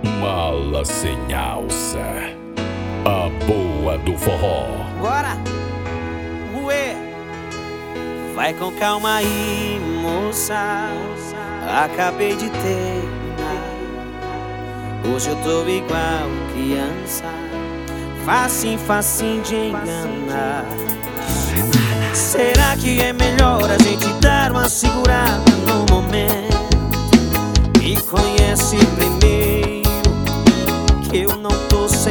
Mala sem alça, a boa do forró. Bora! Ué! Vai com calma aí, moça. Acabei de terminar. Hoje eu tô igual criança, facinho de enganar. Será que é melhor a gente dar uma segurada no momento? Me conhece primeiro, que eu não tô 100%.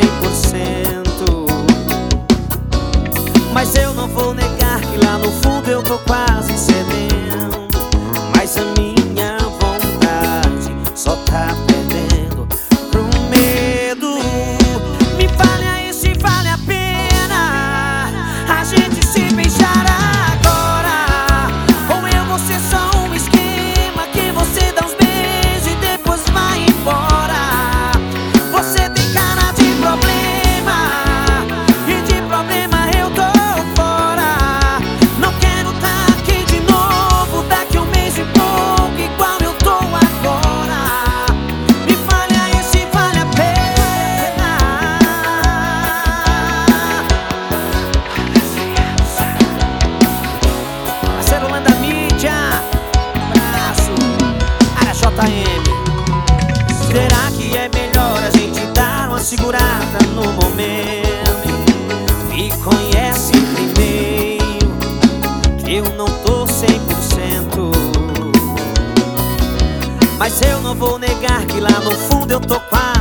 Mas eu não vou negar que lá no fundo eu tô quase cedendo. Mas a minha vontade só tá perdendo pro medo. Me fale aí se vale a pena a gente se beijar agora, ou eu vou ser só um esquema que você dá uns beijos e depois vai embora. Você tem cara de problema, e de problema eu tô fora. Não quero tá aqui de novo daqui um mês e pouco, igual eu tô agora. Me fale aí se vale a pena. Parceiro lá da mídia, abraço, área JM. Será que é melhor a gente dar uma segurada no momento? Me conhece primeiro, que eu não tô 100%. Mas eu não vou negar que lá no fundo eu tô quase